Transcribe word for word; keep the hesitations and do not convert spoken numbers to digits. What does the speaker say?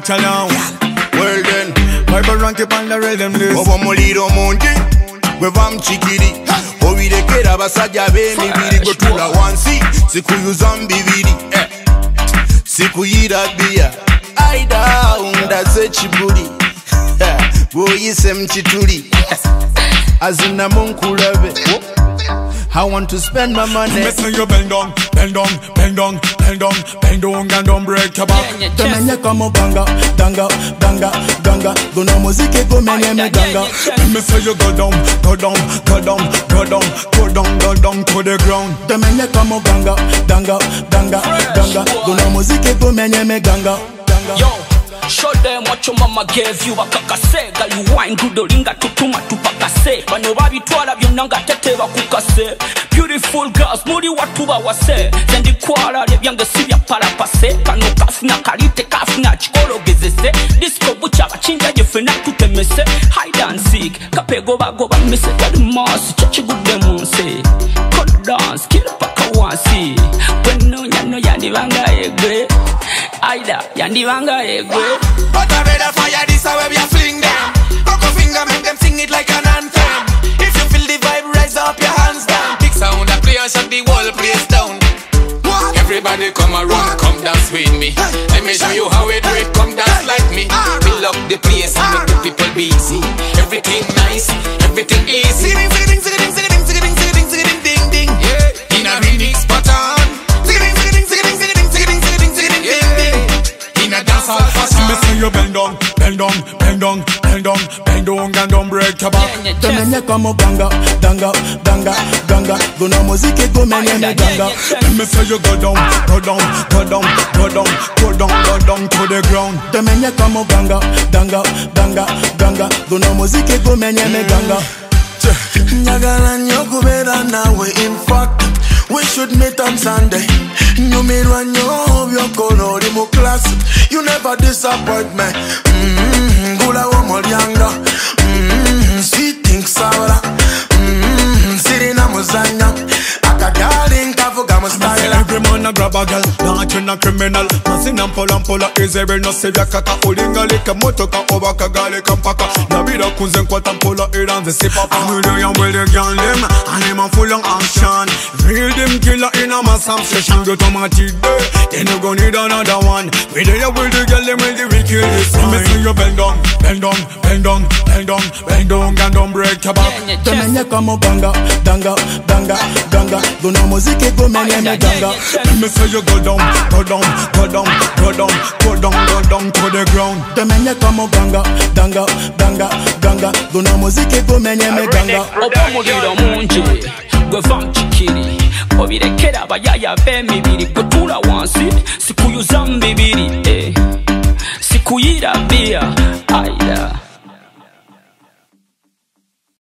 watch along. Well then, Bible rank up on the rhythm list. Obo muliro mungi, gwe bamchikiri. Obirekera abasajja b'emibiri gwe tula wansi. Sikuyuza mbibiri, sikuyira bia. Aida undaze chibuli, bwoyise mchituli. Azina munkulabe. I want to spend my money. Me say you bend down, bend down, bend down, bend down, bend down and don't break your back. Temenya kama ganga, ganga, ganga, ganga. Guna muziki kumenya me ganga. Me say you go down, go down, go down, go down, go down, go down to the ground. Temenya kama ganga, ganga, ganga, ganga. Guna muziki kumenya me ganga, ganga. Yo. Show them what your mama gave you. Bakakase, gal you wine good linga tutuma tupakase. Bano babitwala byonanga tete bakukase. Beautiful girls, muri watu bawase. Zendi kwala lebyange sibya para pase. Kano kafuna kalite kafuna chikolo gezese. Disco bucha bachinja jefena tutemese. Hide and seek, kapego bagoba mise. Gali mas, chachi gude monse. Cold dance, kill paka wansi. Weno nyano yani vanga egwe. Aida, yandi vanga egwe. But I better fire this away, we a fling them. Coco finger make them sing it like an anthem. If you feel the vibe, raise up your hands down. Big sound, a play and shut the whole place down. What? Everybody come around, what? Come dance with me. Let me show you how it works, come dance like me. Fill up the place and make the people busy. Everything nice, everything easy. Sing sing sing sing sing sing sing sing sing sing ding ding. Yeah, in a remix pattern. Sing sing sing sing sing sing sing sing sing ding ding. In a dance hall fashion. Me say you bend down, bend down, bend down, bend down, bend down and don't break your back. Temenya kama ganga, ganga, ganga, ganga. Guna muziki kumenya me ganga. Me say you go down, go down, go down, go down, go down, go down to the ground. Temenya kama ganga, ganga, ganga, ganga. Guna muziki kumenya me ganga. Nyagala nyo kubera nawe, in fact we should meet on Sunday. Nyumirwa nyo byokolo oli mu class. You never disappoint me. Mmm, gula wo mulyanga. Mmm, sweet thing sour. Mmm, sirina muzanya. Akagali nkavuga mu style. Every man a grab a girl, launching a criminal. Nothing and pull and pull a easy, no sevya kaka. Ulinga lika motoka oba kagali kampaka. Nabida kunzen kwa tampola iran the sipa. Familiar young with the girl them, and him a full on action. Real them killer in a mass obsession. Go to my teeth there, then you gon' need another one. We there with the girl them with the wicked is fine. Me see you bend down, bend down, bend down, bend down, bend down and don't break your back. Temenya kama ganga, ganga, ganga, ganga. Guna muziki kumenya me ganga. Me say you go down, go down, go down, go down, go down, go down to the ground. Temenya kama ganga, ganga, ganga, ganga. Guna muziki kumenya me ganga. Oba muliro mungi, gwe famchikiri. Obirekera abayaya b'emibiri gwe tula wansi. Sikuyuza mbibiri, eh. Sikuyira bia, aida.